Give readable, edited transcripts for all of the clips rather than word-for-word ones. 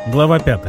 Глава 5.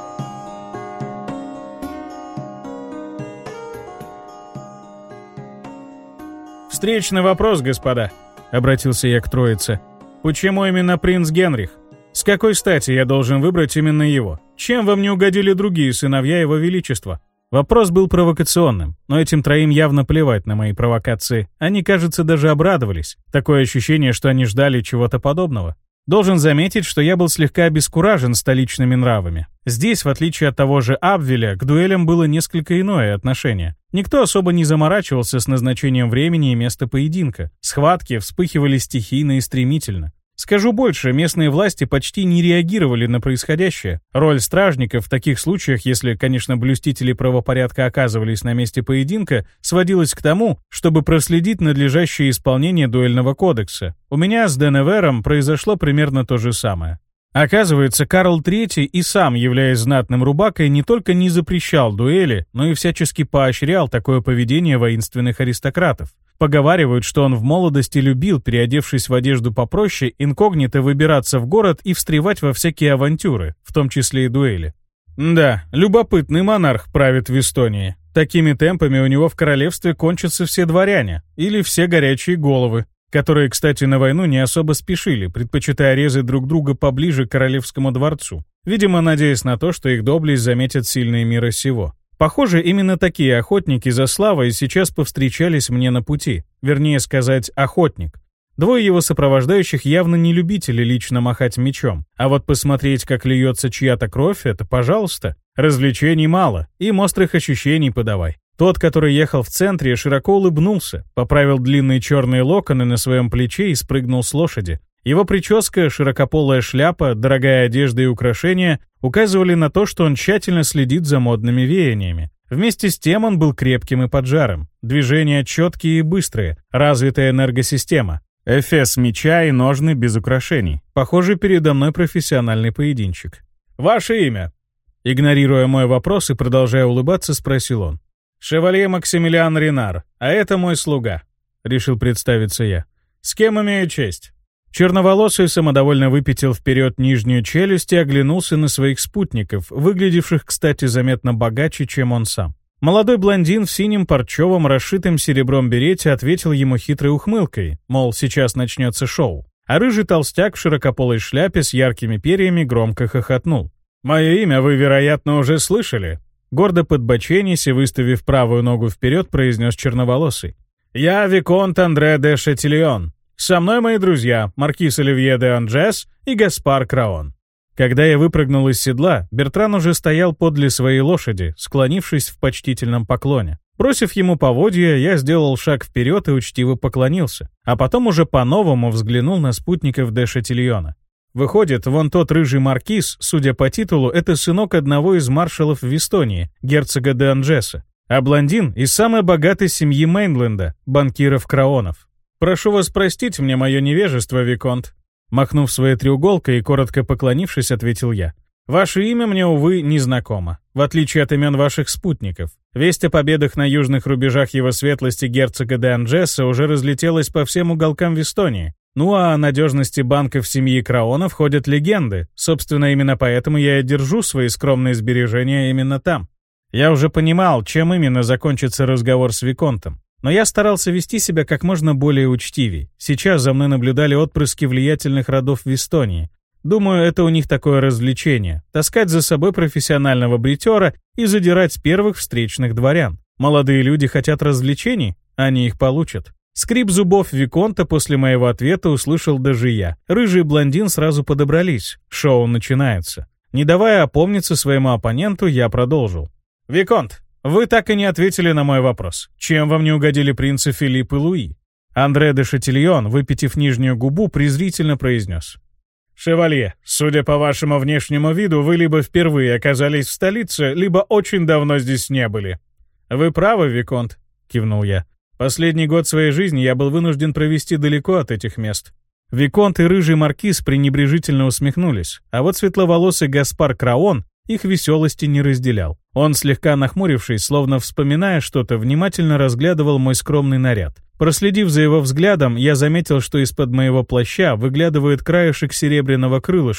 «Встречный вопрос, господа», — обратился я к троице. «Почему именно принц Генрих? С какой стати я должен выбрать именно его? Чем вам не угодили другие сыновья его величества?» Вопрос был провокационным, но этим троим явно плевать на мои провокации. Они, кажется, даже обрадовались. Такое ощущение, что они ждали чего-то подобного. Должен заметить, что я был слегка обескуражен столичными нравами. Здесь, в отличие от того же Абвеля, к дуэлям было несколько иное отношение. Никто особо не заморачивался с назначением времени и места поединка. Схватки вспыхивали стихийно и стремительно. Скажу больше, местные власти почти не реагировали на происходящее. Роль стражников в таких случаях, если, конечно, блюстители правопорядка оказывались на месте поединка, сводилась к тому, чтобы проследить надлежащее исполнение дуэльного кодекса. У меня с Деневером произошло примерно то же самое. Оказывается, Карл III и сам, являясь знатным рубакой, не только не запрещал дуэли, но и всячески поощрял такое поведение воинственных аристократов. Поговаривают, что он в молодости любил, переодевшись в одежду попроще, инкогнито выбираться в город и встревать во всякие авантюры, в том числе и дуэли. Да, любопытный монарх правит в Эстонии. Такими темпами у него в королевстве кончатся все дворяне, или все горячие головы, которые, кстати, на войну не особо спешили, предпочитая резать друг друга поближе к королевскому дворцу, видимо, надеясь на то, что их доблесть заметят сильные мира сего. Похоже, именно такие охотники за славой сейчас повстречались мне на пути, вернее сказать, охотник. Двое его сопровождающих явно не любители лично махать мечом, а вот посмотреть, как льется чья-то кровь, это пожалуйста. Развлечений мало, им острых ощущений подавай. Тот, который ехал в центре, широко улыбнулся, поправил длинные черные локоны на своем плече и спрыгнул с лошади. Его прическа, широкополая шляпа, дорогая одежда и украшения указывали на то, что он тщательно следит за модными веяниями. Вместе с тем он был крепким и поджарым. Движения четкие и быстрые, развитая энергосистема. Эфес меча и ножны без украшений. Похоже, передо мной профессиональный поединчик. «Ваше имя?» Игнорируя мой вопрос и продолжая улыбаться, спросил он. «Шевалье Максимилиан Ренар, а это мой слуга», — решил представиться я. «С кем имею честь?» Черноволосый самодовольно выпятил вперед нижнюю челюсть и оглянулся на своих спутников, выглядевших, кстати, заметно богаче, чем он сам. Молодой блондин в синем парчевом, расшитым серебром берете ответил ему хитрой ухмылкой, мол, сейчас начнется шоу. А рыжий толстяк в широкополой шляпе с яркими перьями громко хохотнул. «Мое имя вы, вероятно, уже слышали?» Гордо подбоченясь и выставив правую ногу вперед, произнес черноволосый. «Я Виконт Андре де Шатильон. Со мной мои друзья, маркиз Оливье де Анжес и Гаспар Краон». Когда я выпрыгнул из седла, Бертран уже стоял подле своей лошади, склонившись в почтительном поклоне. Бросив ему поводья, я сделал шаг вперед и учтиво поклонился, а потом уже по-новому взглянул на спутников де Шатильона. Выходит, вон тот рыжий маркиз, судя по титулу, это сынок одного из маршалов в Эстонии, герцога де Анжеса, а блондин из самой богатой семьи Мейнленда, банкиров Краонов. «Прошу вас простить мне мое невежество, Виконт», махнув своей треуголкой и коротко поклонившись, ответил я. «Ваше имя мне, увы, не знакомо, в отличие от имен ваших спутников. Весть о победах на южных рубежах его светлости герцога де Анжеса уже разлетелась по всем уголкам в Эстонии. Ну а о надежности банков семьи Краонов ходят легенды. Собственно, именно поэтому я и держу свои скромные сбережения именно там». Я уже понимал, чем именно закончится разговор с Виконтом. Но я старался вести себя как можно более учтивей. Сейчас за мной наблюдали отпрыски влиятельных родов в Эстонии. Думаю, это у них такое развлечение — таскать за собой профессионального бритера и задирать первых встречных дворян. Молодые люди хотят развлечений, они их получат. Скрип зубов Виконта после моего ответа услышал даже я. Рыжий и блондин сразу подобрались. Шоу начинается. Не давая опомниться своему оппоненту, я продолжил. «Виконт, вы так и не ответили на мой вопрос. Чем вам не угодили принцы Филипп и Луи?» Андре де Шатильон, выпитив нижнюю губу, презрительно произнес. «Шевалье, судя по вашему внешнему виду, вы либо впервые оказались в столице, либо очень давно здесь не были». «Вы правы, Виконт», — кивнул я. «Последний год своей жизни я был вынужден провести далеко от этих мест». Виконт и рыжий маркиз пренебрежительно усмехнулись, а вот светловолосый Гаспар Краон их веселости не разделял. Он, слегка нахмурившись, словно вспоминая что-то, внимательно разглядывал мой скромный наряд. Проследив за его взглядом, я заметил, что из-под моего плаща выглядывает краешек серебряного крылышка.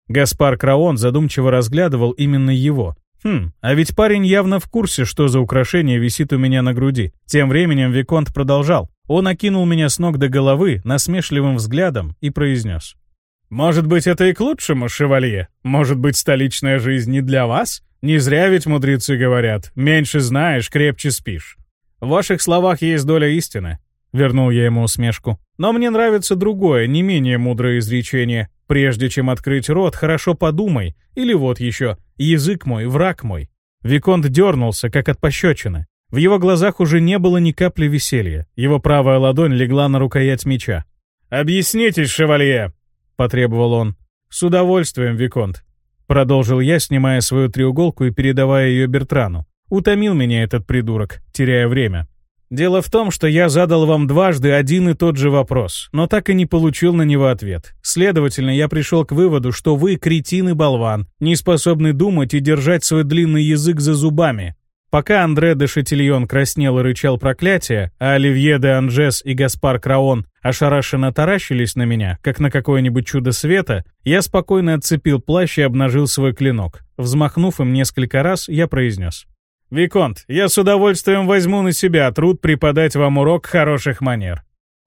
Гаспар Краон задумчиво разглядывал именно его. А ведь парень явно в курсе, что за украшение висит у меня на груди. Тем временем Виконт продолжал. Он окинул меня с ног до головы насмешливым взглядом и произнес. «Может быть, это и к лучшему, шевалье? Может быть, столичная жизнь не для вас? Не зря ведь мудрецы говорят, меньше знаешь, крепче спишь. В ваших словах есть доля истины». Вернул я ему усмешку. «Но мне нравится другое, не менее мудрое изречение. Прежде чем открыть рот, хорошо подумай. Или вот еще, язык мой, враг мой». Виконт дернулся, как от пощечины. В его глазах уже не было ни капли веселья. Его правая ладонь легла на рукоять меча. «Объяснитесь, шевалье!» — потребовал он. «С удовольствием, Виконт», — продолжил я, снимая свою треуголку и передавая ее Бертрану. Утомил меня этот придурок, теряя время. «Дело в том, что я задал вам дважды один и тот же вопрос, но так и не получил на него ответ. Следовательно, я пришел к выводу, что вы кретин и болван, не способны думать и держать свой длинный язык за зубами». Пока Андре де Шатильон краснел и рычал проклятие, а Оливье де Анжес и Гаспар Краон ошарашенно таращились на меня, как на какое-нибудь чудо света, я спокойно отцепил плащ и обнажил свой клинок. Взмахнув им несколько раз, я произнес. «Виконт, я с удовольствием возьму на себя труд преподать вам урок хороших манер.